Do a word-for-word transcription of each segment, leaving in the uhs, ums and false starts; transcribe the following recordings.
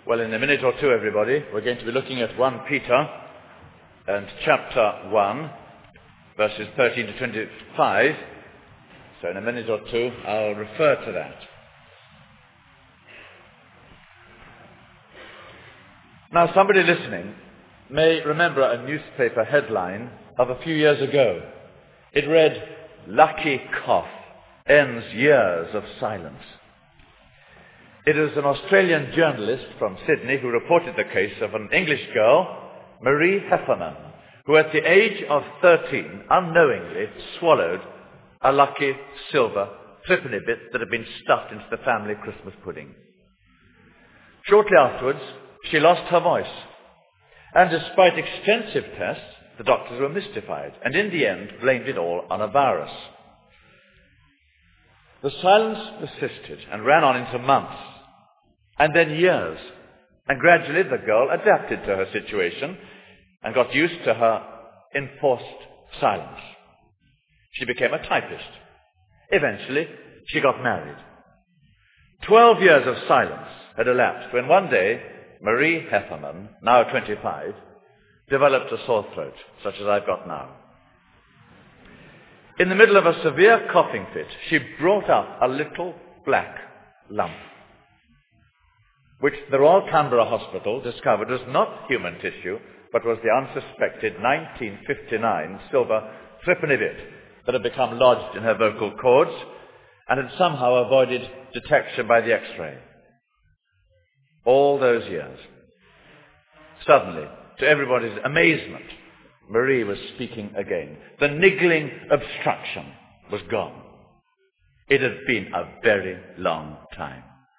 Well, in a minute or two, everybody, we're going to be looking at First Peter and chapter one, verses thirteen to twenty-five. So in a minute or two, I'll refer to that. Now, somebody listening may remember a newspaper headline of a few years ago. It read, "Lucky cough ends years of silence." It is an Australian journalist from Sydney who reported the case of an English girl, Marie Heffernan, who at the age of thirteen unknowingly swallowed a lucky silver threepenny bit that had been stuffed into the family Christmas pudding. Shortly afterwards, she lost her voice, and despite extensive tests, the doctors were mystified, and in the end blamed it all on a virus. The silence persisted and ran on into months, and then years, and gradually the girl adapted to her situation and got used to her enforced silence. She became a typist. Eventually, she got married. Twelve years of silence had elapsed when one day, Marie Heffernan, now twenty-five, developed a sore throat, such as I've got now. In the middle of a severe coughing fit, she brought up a little black lump, which the Royal Canberra Hospital discovered was not human tissue, but was the unsuspected nineteen fifty-nine silver threepenny bit that had become lodged in her vocal cords and had somehow avoided detection by the X-ray. All those years. Suddenly, to everybody's amazement, Marie was speaking again. The niggling obstruction was gone. It had been a very long time.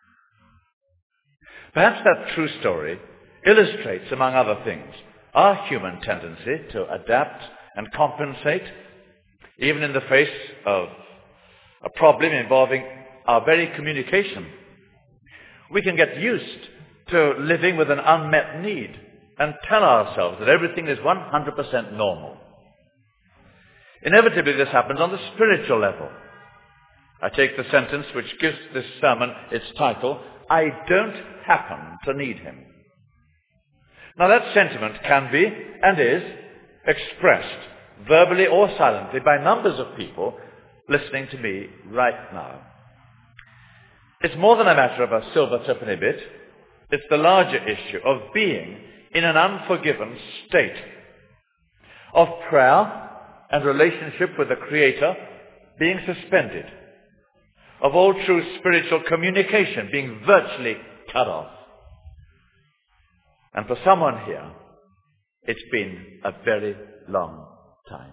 Perhaps that true story illustrates, among other things, our human tendency to adapt and compensate, even in the face of a problem involving our very communication. We can get used to living with an unmet need and tell ourselves that everything is one hundred percent normal. Inevitably, this happens on the spiritual level. I take the sentence which gives this sermon its title, "I don't happen to need him." Now, that sentiment can be, and is, expressed verbally or silently by numbers of people listening to me right now. It's more than a matter of a silver threepenny bit. It's the larger issue of being in an unforgiven state, of prayer and relationship with the Creator being suspended, of all true spiritual communication being virtually cut off. And for someone here, it's been a very long time.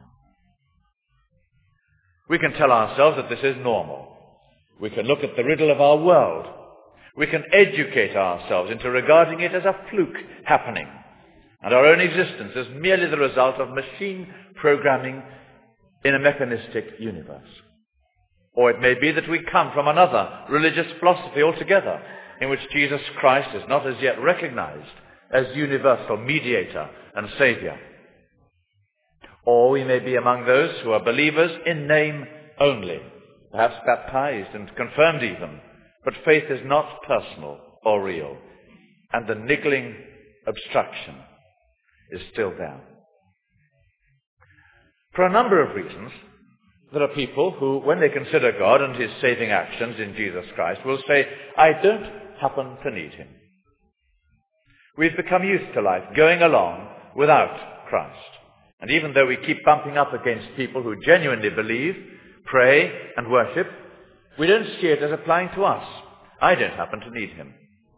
We can tell ourselves that this is normal. We can look at the riddle of our world. We can educate ourselves into regarding it as a fluke happening, and our own existence as merely the result of machine programming in a mechanistic universe. Or it may be that we come from another religious philosophy altogether, in which Jesus Christ is not as yet recognized as universal mediator and saviour. Or we may be among those who are believers in name only, perhaps baptized and confirmed even, but faith is not personal or real, and the niggling obstruction is still there. For a number of reasons, there are people who, when they consider God and his saving actions in Jesus Christ, will say, "I don't happen to need him." We've become used to life going along without Christ. And even though we keep bumping up against people who genuinely believe, pray, and worship, we don't see it as applying to us. I don't happen to need him.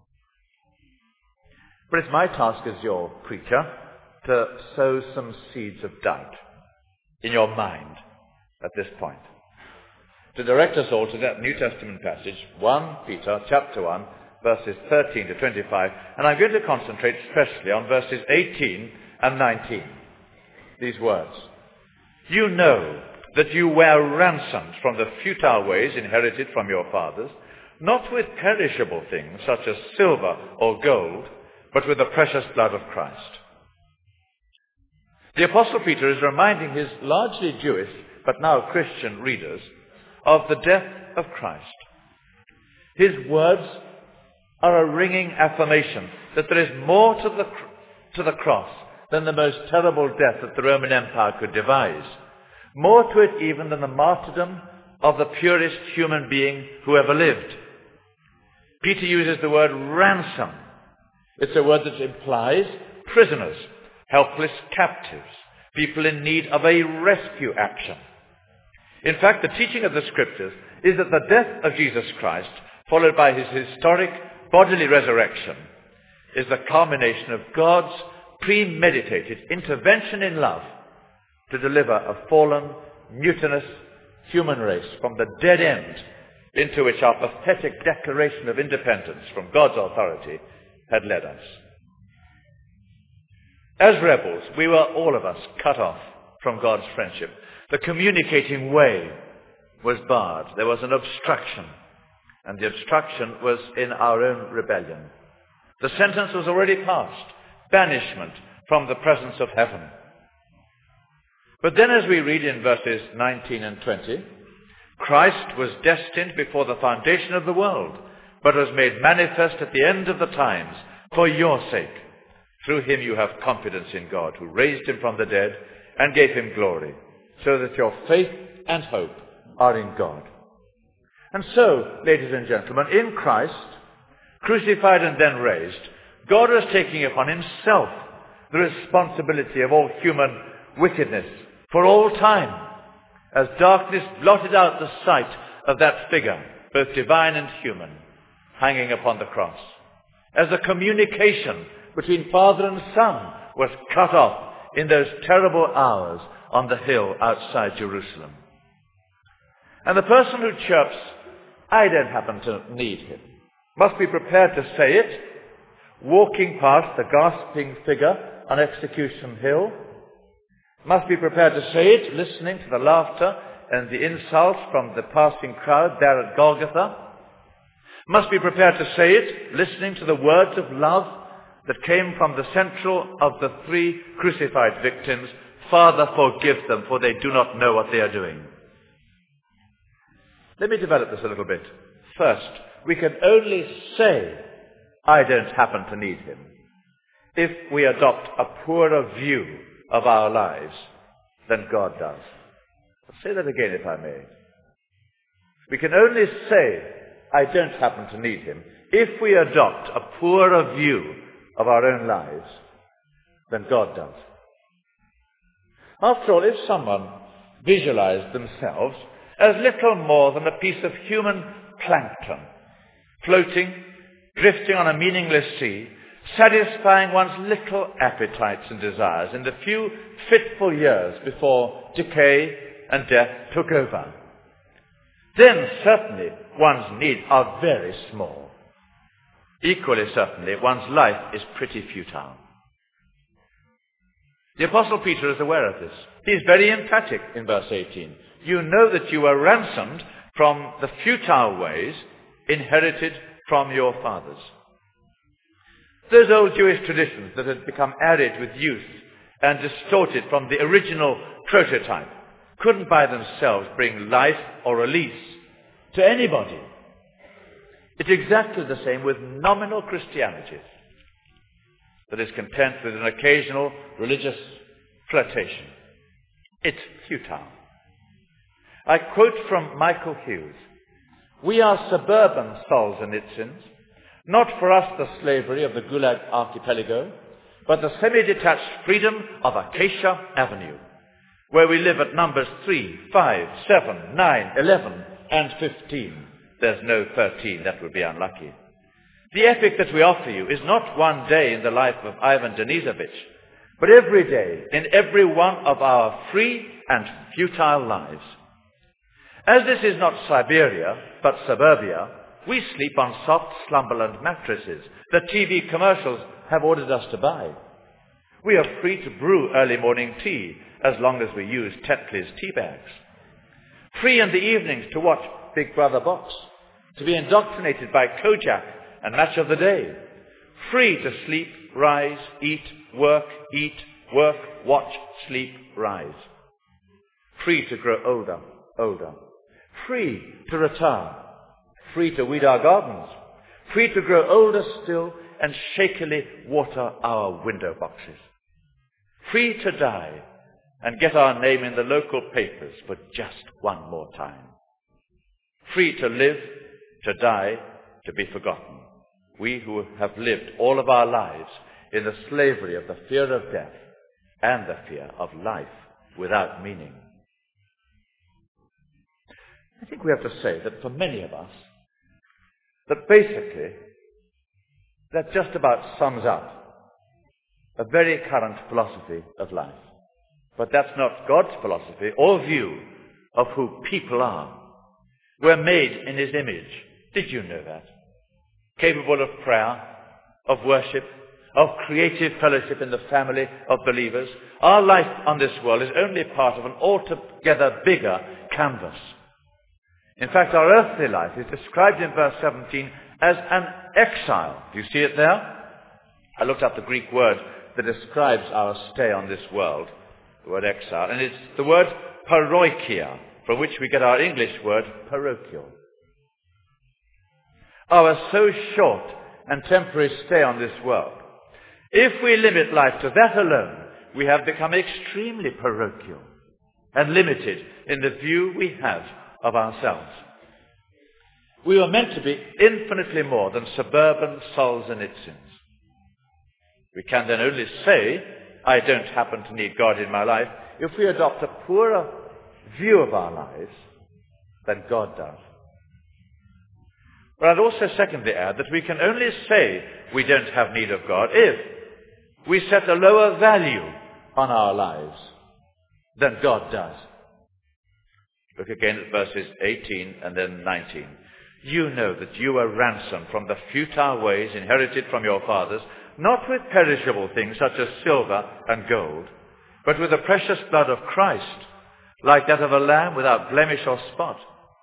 But it's my task as your preacher to sow some seeds of doubt in your mind at this point, to direct us all to that New Testament passage, First Peter chapter one, verses thirteen to twenty-five, and I'm going to concentrate especially on verses eighteen and nineteen. These words, "You know that you were ransomed from the futile ways inherited from your fathers, not with perishable things such as silver or gold, but with the precious blood of Christ." The Apostle Peter is reminding his largely Jewish, but now Christian readers of the death of Christ. His words are a ringing affirmation that there is more to the, to the cross than the most terrible death that the Roman Empire could devise. More to it even than the martyrdom of the purest human being who ever lived. Peter uses the word ransom. It's a word that implies prisoners, helpless captives, people in need of a rescue action. In fact, the teaching of the Scriptures is that the death of Jesus Christ, followed by his historic bodily resurrection, is the culmination of God's premeditated intervention in love to deliver a fallen, mutinous human race from the dead end into which our pathetic declaration of independence from God's authority had led us. As rebels, we were all of us cut off from God's friendship. The communicating way was barred. There was an obstruction, and the obstruction was in our own rebellion. The sentence was already passed, banishment from the presence of heaven. But then, as we read in verses nineteen and twenty, Christ was destined before the foundation of the world, but was made manifest at the end of the times for your sake. Through him you have confidence in God, who raised him from the dead and gave him glory, so that your faith and hope are in God. And so, ladies and gentlemen, in Christ, crucified and then raised, God was taking upon himself the responsibility of all human wickedness for all time, as darkness blotted out the sight of that figure, both divine and human, hanging upon the cross, as the communication between Father and Son was cut off in those terrible hours on the hill outside Jerusalem. And the person who chirps, "I don't happen to need him," must be prepared to say it, walking past the gasping figure on Execution Hill, must be prepared to say it, listening to the laughter and the insults from the passing crowd there at Golgotha, must be prepared to say it, listening to the words of love that came from the central of the three crucified victims, "Father, forgive them, for they do not know what they are doing." Let me develop this a little bit. First, we can only say, "I don't happen to need him," if we adopt a poorer view of our lives than God does. I'll say that again, if I may. We can only say, "I don't happen to need him," if we adopt a poorer view of our own lives than God does. After all, if someone visualized themselves as little more than a piece of human plankton, floating, drifting on a meaningless sea, satisfying one's little appetites and desires in the few fitful years before decay and death took over, then certainly one's needs are very small. Equally certainly, one's life is pretty futile. The Apostle Peter is aware of this. He is very emphatic in verse eighteen. You know that you were ransomed from the futile ways inherited from your fathers. Those old Jewish traditions that had become arid with youth and distorted from the original prototype couldn't by themselves bring life or release to anybody. It's exactly the same with nominal Christianity that is content with an occasional religious flirtation. It's futile. I quote from Michael Hughes, "We are suburban Solzhenitsyns, not for us the slavery of the Gulag archipelago, but the semi-detached freedom of Acacia Avenue, where we live at numbers three, five, seven, nine, eleven, and fifteen. There's no thirteen, that would be unlucky. The epic that we offer you is not one day in the life of Ivan Denisovich, but every day in every one of our free and futile lives. As this is not Siberia, but suburbia, we sleep on soft Slumberland mattresses that T V commercials have ordered us to buy. We are free to brew early morning tea as long as we use Tetley's tea bags. Free in the evenings to watch Big Brother Box, to be indoctrinated by Kojak and Match of the Day. Free to sleep, rise, eat, work, eat, work, watch, sleep, rise. Free to grow older, older. Free to retire. Free to weed our gardens. free to grow older still and shakily water our window boxes, free to die and get our name in the local papers for just one more time, free to live, to die, to be forgotten. We who have lived all of our lives in the slavery of the fear of death and the fear of life without meaning. I think we have to say that for many of us, that basically that just about sums up a very current philosophy of life. But that's not God's philosophy or view of who people are. We're made in his image. Did you know that? Capable of prayer, of worship, of creative fellowship in the family of believers. Our life on this world is only part of an altogether bigger canvas. In fact, our earthly life is described in verse seventeen as an exile. Do you see it there? I looked up the Greek word that describes our stay on this world, the word exile, and it's the word paroikia, from which we get our English word parochial. Our so short and temporary stay on this world, if we limit life to that alone, we have become extremely parochial and limited in the view we have of ourselves. We were meant to be infinitely more than suburban Solzhenitsyns. We can then only say, I don't happen to need God in my life, if we adopt a poorer view of our lives than God does. But I'd also secondly add that we can only say we don't have need of God if we set a lower value on our lives than God does. Look again at verses eighteen and then nineteen. You know that you were ransomed from the futile ways inherited from your fathers, not with perishable things such as silver and gold, but with the precious blood of Christ, like that of a lamb without blemish or spot.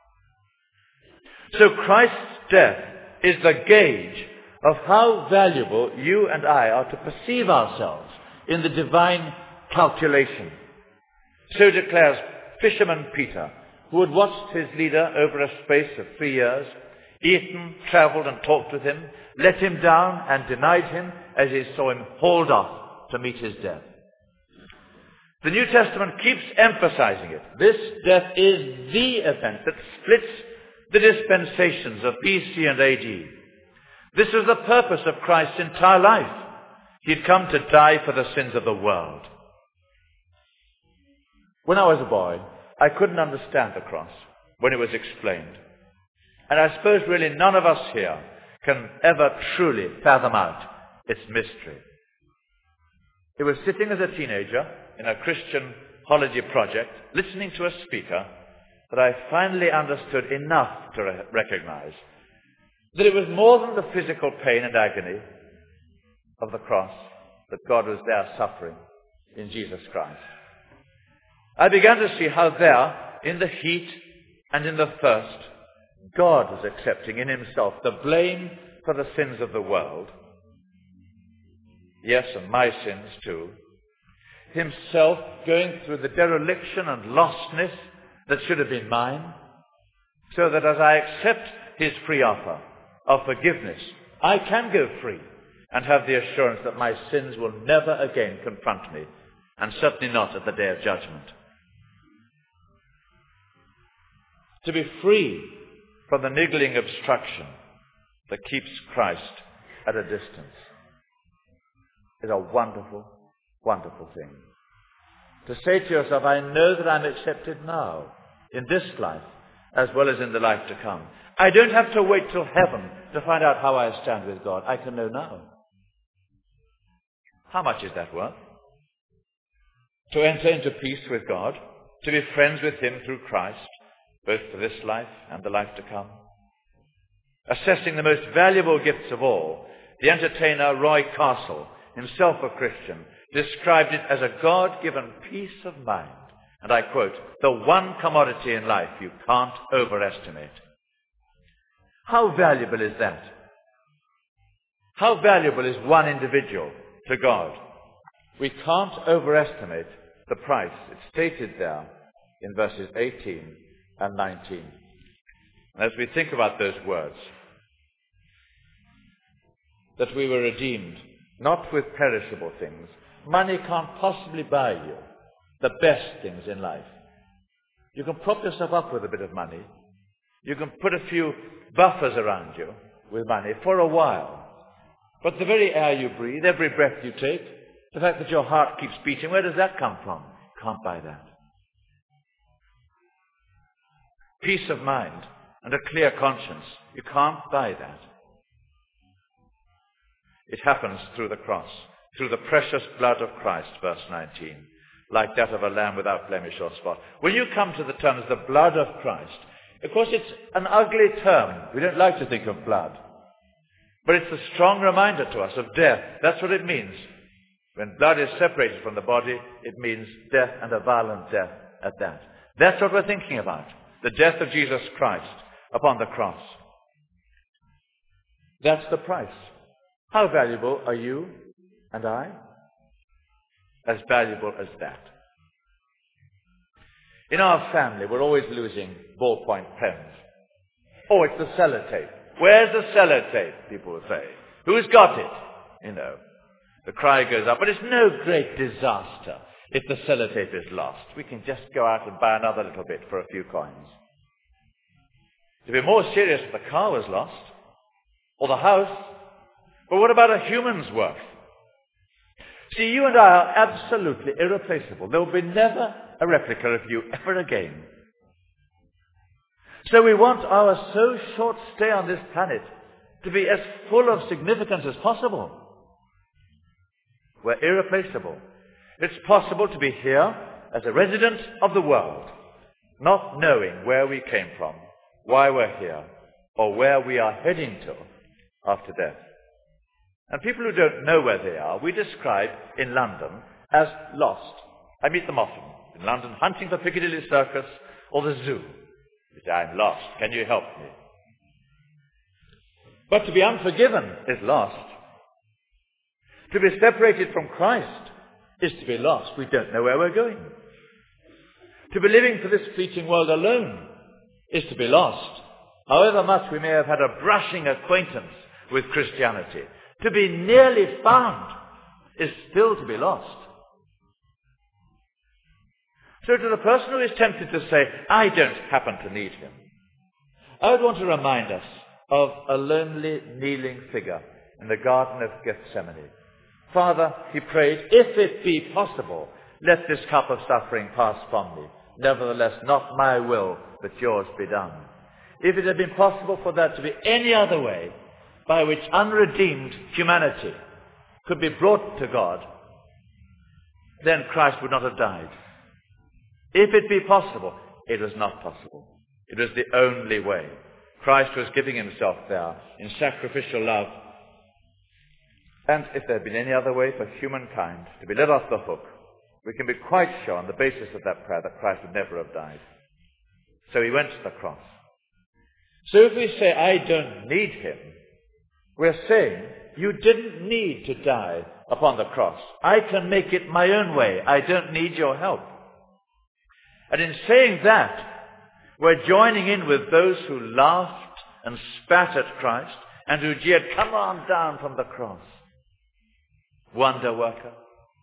So Christ's death is the gauge of how valuable you and I are to perceive ourselves in the divine calculation. So declares fisherman Peter, who had watched his leader over a space of three years, eaten, travelled and talked with him, let him down and denied him as he saw him hauled off to meet his death. The New Testament keeps emphasizing it. This death is the event that splits the dispensations of B C and A D. This is the purpose of Christ's entire life. He'd come to die for the sins of the world. When I was a boy, I couldn't understand the cross when it was explained. And I suppose really none of us here can ever truly fathom out its mystery. It was sitting as a teenager in a Christian holiday project, listening to a speaker, that I finally understood enough to re- recognize that it was more than the physical pain and agony of the cross that God was there suffering in Jesus Christ. I began to see how there, in the heat and in the thirst, God was accepting in himself the blame for the sins of the world. Yes, and my sins too. Himself going through the dereliction and lostness that should have been mine, so that as I accept his free offer of forgiveness, I can go free and have the assurance that my sins will never again confront me, and certainly not at the day of judgment. To be free from the niggling obstruction that keeps Christ at a distance is a wonderful, wonderful thing. To say to yourself, I know that I'm accepted now, in this life, as well as in the life to come. I don't have to wait till heaven to find out how I stand with God. I can know now. How much is that worth? To enter into peace with God, to be friends with him through Christ, both for this life and the life to come. Assessing the most valuable gifts of all, the entertainer Roy Castle, himself a Christian, described it as a God-given peace of mind. And I quote, the one commodity in life you can't overestimate. How valuable is that? How valuable is one individual to God? We can't overestimate the price. It's stated there in verses eighteen and nineteen. And as we think about those words, that we were redeemed, not with perishable things. Money can't possibly buy you the best things in life. You can prop yourself up with a bit of money. You can put a few buffers around you with money for a while. But the very air you breathe, every breath you take, the fact that your heart keeps beating, where does that come from? Can't buy that. Peace of mind and a clear conscience, you can't buy that. It happens through the cross, through the precious blood of Christ, verse nineteen, like that of a lamb without blemish or spot. When you come to the terms, the blood of Christ, of course it's an ugly term. We don't like to think of blood. But it's a strong reminder to us of death. That's what it means. When blood is separated from the body, it means death, and a violent death at that. That's what we're thinking about. The death of Jesus Christ upon the cross. That's the price. How valuable are you and I? As valuable as that. In our family, we're always losing ballpoint pens. Oh, it's the sellotape. Where's the sellotape? People will say. Who's got it? You know, the cry goes up. But it's no great disaster if the sellotape is lost. We can just go out and buy another little bit for a few coins. It'd be more serious if the car was lost, or the house. But what about a human's worth? See, you and I are absolutely irreplaceable. There will be never a replica of you ever again. So we want our so short stay on this planet to be as full of significance as possible. We're irreplaceable. It's possible to be here as a resident of the world, not knowing where we came from, why we're here, or where we are heading to after death. And people who don't know where they are, we describe in London as lost. I meet them often in London, hunting for Piccadilly Circus or the zoo. They say, I'm lost. Can you help me? But to be unforgiven is lost. To be separated from Christ is to be lost. We don't know where we're going. To be living for this fleeting world alone is to be lost. However much we may have had a brushing acquaintance with Christianity, to be nearly found is still to be lost. So to the person who is tempted to say, I don't happen to need him, I would want to remind us of a lonely, kneeling figure in the Garden of Gethsemane. Father, he prayed, if it be possible, let this cup of suffering pass from me. Nevertheless, not my will, but yours be done. If it had been possible for that to be any other way by which unredeemed humanity could be brought to God, then Christ would not have died. If it be possible, it was not possible. It was the only way. Christ was giving himself there in sacrificial love. And if there had been any other way for humankind to be let off the hook, we can be quite sure on the basis of that prayer that Christ would never have died. So he went to the cross. So if we say, I don't need him, we're saying, you didn't need to die upon the cross. I can make it my own way. I don't need your help. And in saying that, we're joining in with those who laughed and spat at Christ and who jeered, come on down from the cross. Wonder worker.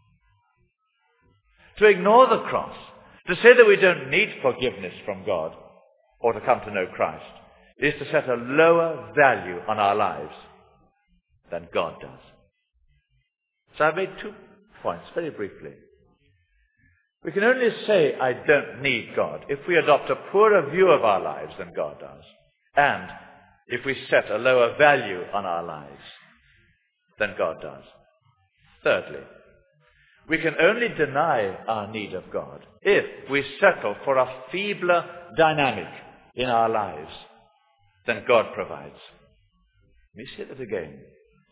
To ignore the cross, to say that we don't need forgiveness from God or to come to know Christ, is to set a lower value on our lives than God does. So I've made two points very briefly. We can only say, I don't need God, if we adopt a poorer view of our lives than God does, and if we set a lower value on our lives than God does. Thirdly, we can only deny our need of God if we settle for a feebler dynamic in our lives than God provides. Let me say that again.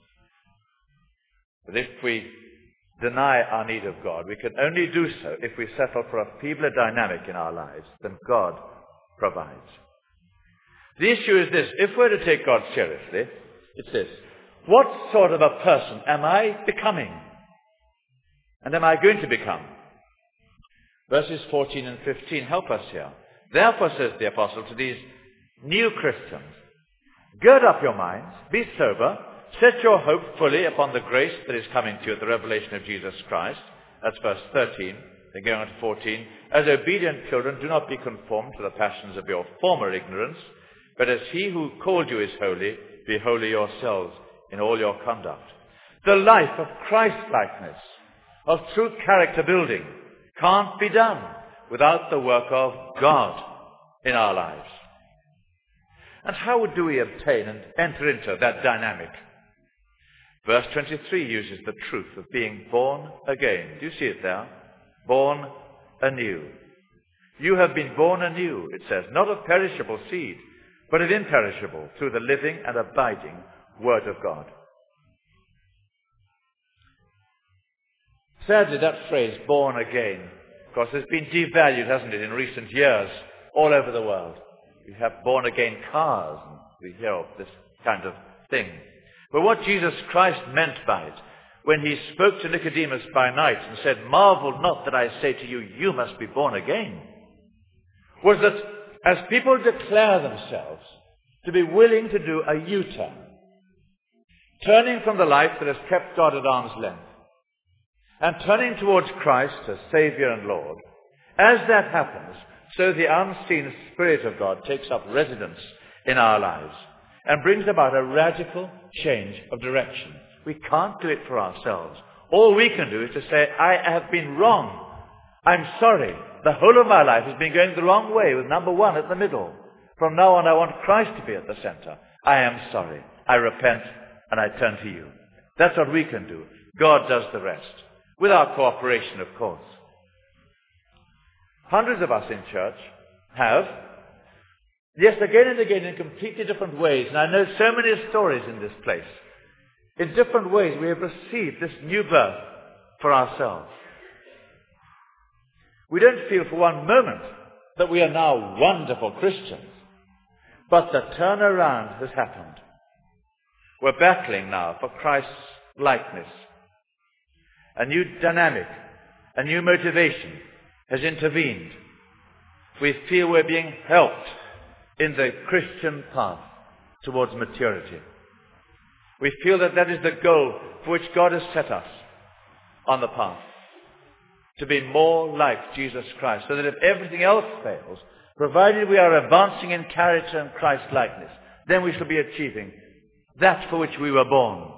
But if we deny our need of God, we can only do so if we settle for a feebler dynamic in our lives than God provides. The issue is this: if we're to take God seriously, it's this: what sort of a person am I becoming? And am I going to become? Verses fourteen and fifteen help us here. Therefore, says the apostle to these new Christians, gird up your minds, be sober, set your hope fully upon the grace that is coming to you at the revelation of Jesus Christ. That's verse thirteen. Then going on to fourteen. As obedient children, do not be conformed to the passions of your former ignorance, but as he who called you is holy, be holy yourselves in all your conduct. The life of Christ-likeness, of true character building, can't be done without the work of God in our lives. And how do we obtain and enter into that dynamic? Verse twenty-three uses the truth of being born again. Do you see it there? Born anew. You have been born anew, it says, not of perishable seed, but of imperishable, through the living and abiding Word of God. Sadly, that phrase, born again, of course, has been devalued, hasn't it, in recent years, all over the world. We have born-again cars, and we hear of this kind of thing. But what Jesus Christ meant by it, when he spoke to Nicodemus by night and said, marvel not that I say to you, you must be born again, was that as people declare themselves to be willing to do a U-turn, turning from the life that has kept God at arm's length, and turning towards Christ as Saviour and Lord, as that happens, so the unseen Spirit of God takes up residence in our lives and brings about a radical change of direction. We can't do it for ourselves. All we can do is to say, I have been wrong. I'm sorry. The whole of my life has been going the wrong way with number one at the middle. From now on, I want Christ to be at the center. I am sorry. I repent and I turn to you. That's what we can do. God does the rest. With our cooperation, of course. Hundreds of us in church have, yes, again and again in completely different ways, and I know so many stories in this place. In different ways we have received this new birth for ourselves. We don't feel for one moment that we are now wonderful Christians, but the turnaround has happened. We're battling now for Christ's likeness. A new dynamic, a new motivation has intervened. We feel we're being helped in the Christian path towards maturity. We feel that that is the goal for which God has set us on the path, to be more like Jesus Christ, so that if everything else fails, provided we are advancing in character and Christ-likeness, then we shall be achieving that for which we were born.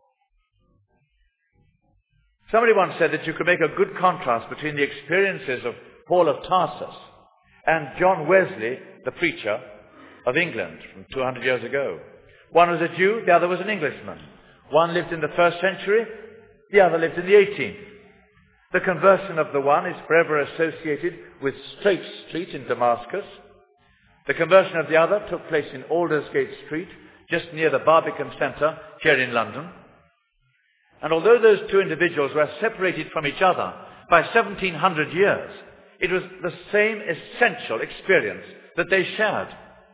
Somebody once said that you could make a good contrast between the experiences of Paul of Tarsus and John Wesley, the preacher of England from two hundred years ago. One was a Jew, the other was an Englishman. One lived in the first century, the other lived in the eighteenth. The conversion of the one is forever associated with Straight Street in Damascus. The conversion of the other took place in Aldersgate Street, just near the Barbican Centre here in London. And although those two individuals were separated from each other by seventeen hundred years, it was the same essential experience that they shared.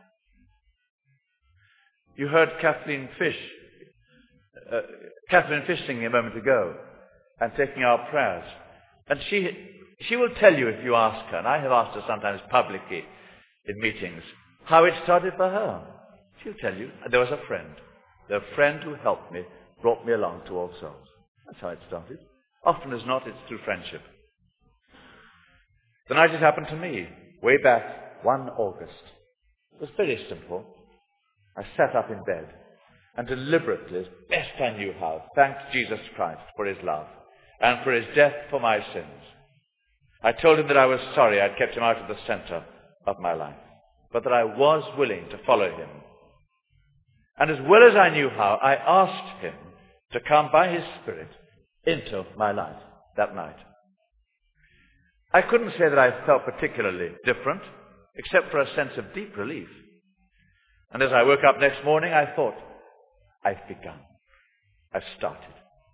You heard Kathleen Fish, uh, Catherine Fish singing a moment ago and taking our prayers. And she, she will tell you if you ask her, and I have asked her sometimes publicly in meetings, how it started for her. She'll tell you, there was a friend. The friend who helped me, brought me along to All Souls. That's how it started. Often as not, it's through friendship. The night it happened to me, way back one August. It was very simple. I sat up in bed and deliberately, as best I knew how, thanked Jesus Christ for his love and for his death for my sins. I told him that I was sorry I'd kept him out of the center of my life, but that I was willing to follow him. And as well as I knew how, I asked him to come by his Spirit into my life that night. I couldn't say that I felt particularly different, except for a sense of deep relief. And as I woke up next morning, I thought, I've begun. I've started.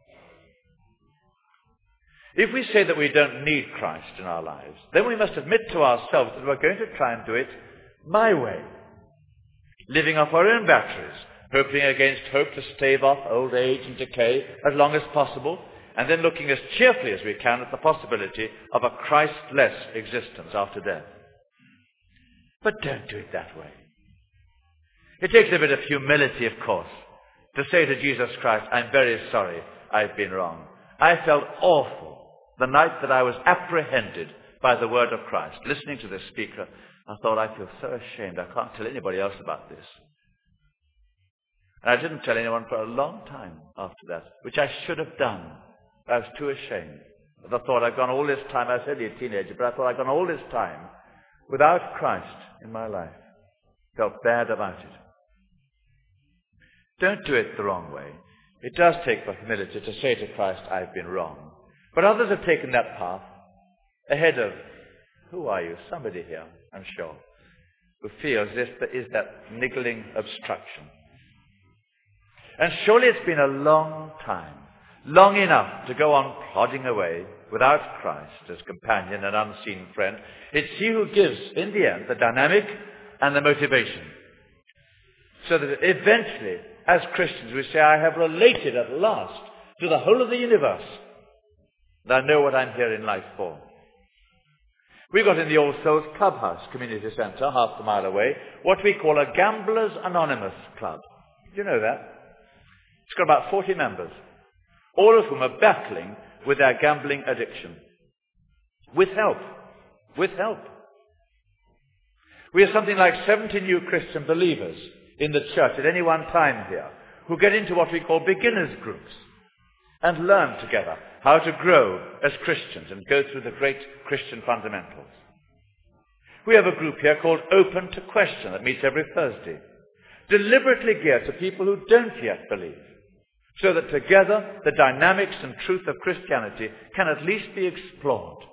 If we say that we don't need Christ in our lives, then we must admit to ourselves that we're going to try and do it my way, living off our own batteries, hoping against hope to stave off old age and decay as long as possible, and then looking as cheerfully as we can at the possibility of a Christ-less existence after death. But don't do it that way. It takes a bit of humility, of course, to say to Jesus Christ, I'm very sorry, I've been wrong. I felt awful the night that I was apprehended by the word of Christ. Listening to this speaker, I thought, I feel so ashamed. I can't tell anybody else about this. And I didn't tell anyone for a long time after that, which I should have done. I was too ashamed. I thought I'd gone all this time, I was only a teenager, but I thought I'd gone all this time without Christ in my life. Felt bad about it. Don't do it the wrong way. It does take for humility to say to Christ, I've been wrong. But others have taken that path ahead of, who are you? Somebody here, I'm sure, who feels this there is that niggling obstruction. And surely it's been a long time, long enough to go on plodding away without Christ as companion and unseen friend. It's he who gives, in the end, the dynamic and the motivation. So that eventually, as Christians, we say, I have related at last to the whole of the universe. And I know what I'm here in life for. We got in the All Souls Clubhouse Community Centre, half a mile away, what we call a Gamblers Anonymous Club. Do you know that? It's got about forty members, all of whom are battling with their gambling addiction. With help. With help. We have something like seventy new Christian believers in the church at any one time here, who get into what we call beginners groups and learn together how to grow as Christians and go through the great Christian fundamentals. We have a group here called Open to Question that meets every Thursday, deliberately geared to people who don't yet believe, so that together the dynamics and truth of Christianity can at least be explored.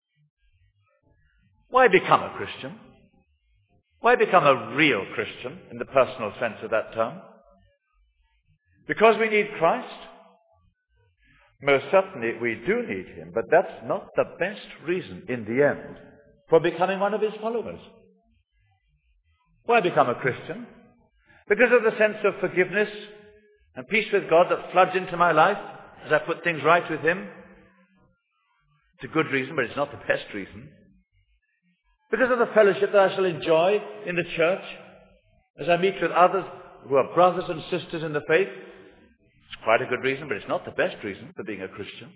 Why become a Christian? Why become a real Christian in the personal sense of that term? Because we need Christ? Most certainly we do need him, but that's not the best reason in the end for becoming one of his followers. Why become a Christian? Because of the sense of forgiveness and peace with God that floods into my life as I put things right with him. It's a good reason, but it's not the best reason. Because of the fellowship that I shall enjoy in the church as I meet with others who are brothers and sisters in the faith. It's quite a good reason, but it's not the best reason for being a Christian.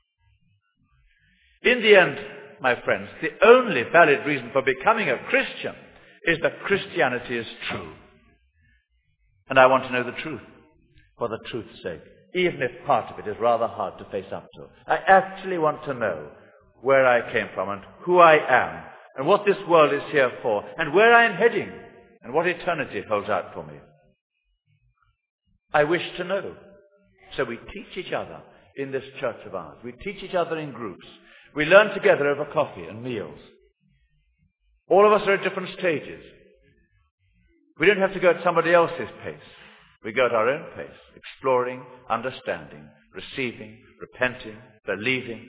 In the end, my friends, the only valid reason for becoming a Christian is that Christianity is true. And I want to know the truth for the truth's sake, even if part of it is rather hard to face up to. I actually want to know where I came from and who I am and what this world is here for and where I am heading and what eternity holds out for me. I wish to know. So we teach each other in this church of ours. We teach each other in groups. We learn together over coffee and meals. All of us are at different stages. We don't have to go at somebody else's pace. We go at our own pace, exploring, understanding, receiving, repenting, believing.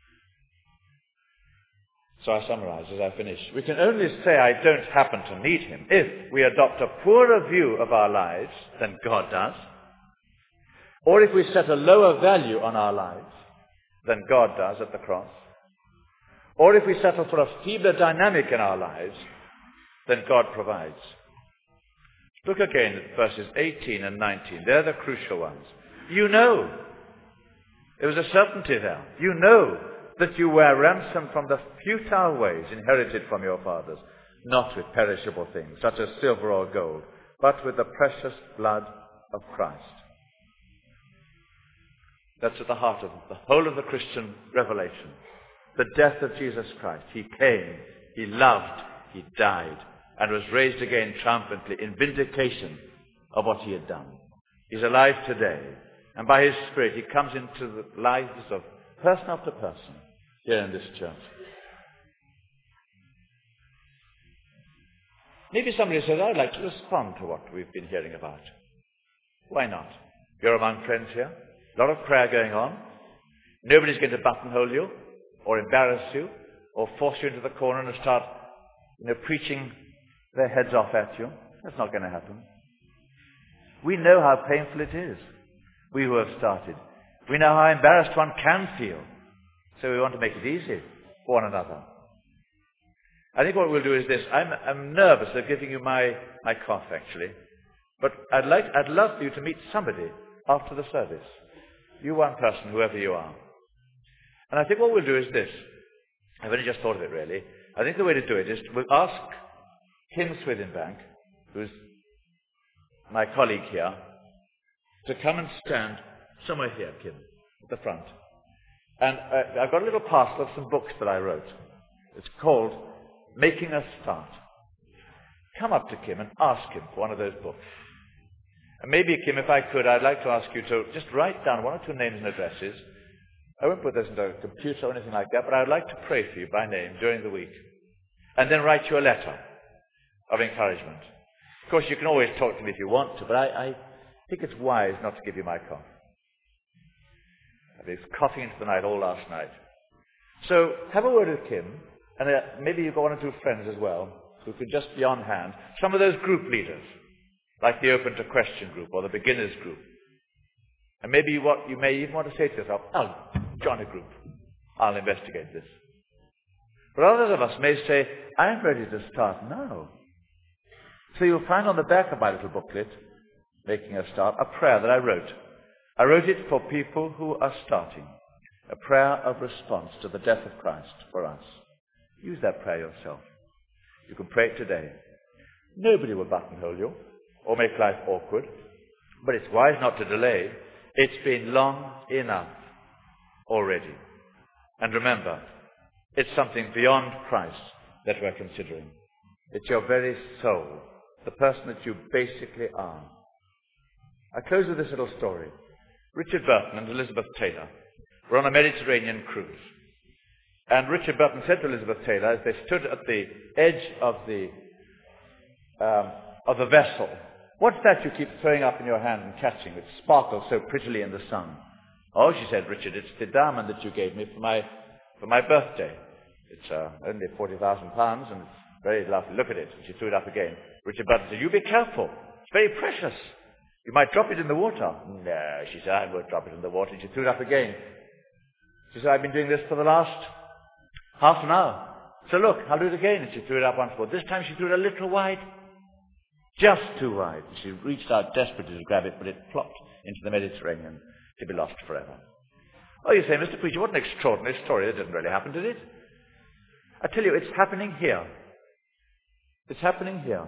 So I summarize as I finish. We can only say I don't happen to need him if we adopt a poorer view of our lives than God does, or if we set a lower value on our lives than God does at the cross, or if we settle for a feebler dynamic in our lives than God provides. Look again at verses eighteen and nineteen. They're the crucial ones. You know. There was a certainty there. You know that you were ransomed from the futile ways inherited from your fathers, not with perishable things, such as silver or gold, but with the precious blood of Christ. That's at the heart of the whole of the Christian revelation. The death of Jesus Christ. He came, he loved, he died, and was raised again triumphantly in vindication of what he had done. He's alive today, and by his Spirit he comes into the lives of person after person here in this church. Maybe somebody says, I'd like to respond to what we've been hearing about. Why not? You're among friends here. A lot of prayer going on. Nobody's going to buttonhole you or embarrass you or force you into the corner and start, you know, preaching their heads off at you. That's not going to happen. We know how painful it is, we who have started. We know how embarrassed one can feel. So we want to make it easy for one another. I think what we'll do is this. I'm, I'm nervous of giving you my, my cough, actually. But I'd like, I'd love for you to meet somebody after the service. You one person, whoever you are. And I think what we'll do is this. I've only just thought of it really. I think the way to do it is we'll ask Kim Swithenbank, who's my colleague here, to come and stand somewhere here, Kim, at the front. And uh, I've got a little parcel of some books that I wrote. It's called Making a Start. Come up to Kim and ask him for one of those books. And maybe, Kim, if I could, I'd like to ask you to just write down one or two names and addresses. I won't put this into a computer or anything like that, but I'd like to pray for you by name during the week. And then write you a letter of encouragement. Of course, you can always talk to me if you want to, but I, I think it's wise not to give you my cough. I've been coughing into the night all last night. So have a word with Kim, and uh, maybe you've got one or two friends as well who could just be on hand. Some of those group leaders, like the Open to Question group or the Beginners group. And maybe you, what, you may even want to say to yourself, oh, join a group. I'll investigate this. But others of us may say, I'm ready to start now. So you'll find on the back of my little booklet, Making a Start, a prayer that I wrote. I wrote it for people who are starting. A prayer of response to the death of Christ for us. Use that prayer yourself. You can pray it today. Nobody will buttonhole you or make life awkward, but it's wise not to delay. It's been long enough already. And remember, it's something beyond Christ that we're considering. It's your very soul, the person that you basically are. I close with this little story. Richard Burton and Elizabeth Taylor were on a Mediterranean cruise. And Richard Burton said to Elizabeth Taylor, as they stood at the edge of the, um, of the vessel, what's that you keep throwing up in your hand and catching, which sparkles so prettily in the sun? Oh, she said, Richard, it's the diamond that you gave me for my, for my birthday. It's uh, only forty thousand pounds, and it's very lovely. Look at it. And she threw it up again. Richard Burton said, you be careful. It's very precious. You might drop it in the water. No, she said, I won't drop it in the water. And she threw it up again. She said, I've been doing this for the last half an hour. So look, I'll do it again. And she threw it up once more. This time she threw it a little wide. Just too wide. And she reached out desperately to grab it, but it plopped into the Mediterranean to be lost forever. Oh, you say, Mister Preacher, what an extraordinary story. That didn't really happen, did it? I tell you, it's happening here. It's happening here.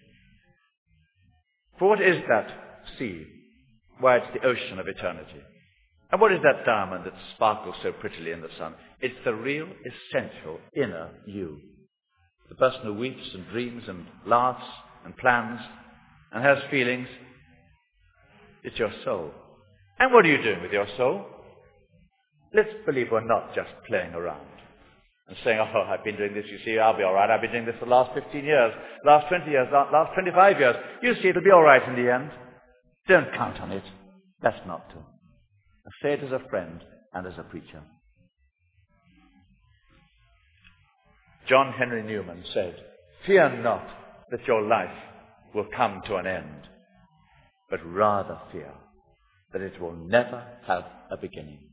For what is that sea? Why, it's the ocean of eternity. And what is that diamond that sparkles so prettily in the sun? It's the real, essential, inner you. The person who weeps and dreams and laughs and plans and has feelings. It's your soul. And what are you doing with your soul? Let's believe we're not just playing around and saying, oh, I've been doing this, you see, I'll be all right. I've been doing this for the last fifteen years, last twenty years, last twenty-five years. You see, it'll be all right in the end. Don't count on it. That's not to. I say it as a friend and as a preacher. John Henry Newman said, fear not that your life will come to an end, but rather fear that it will never have a beginning.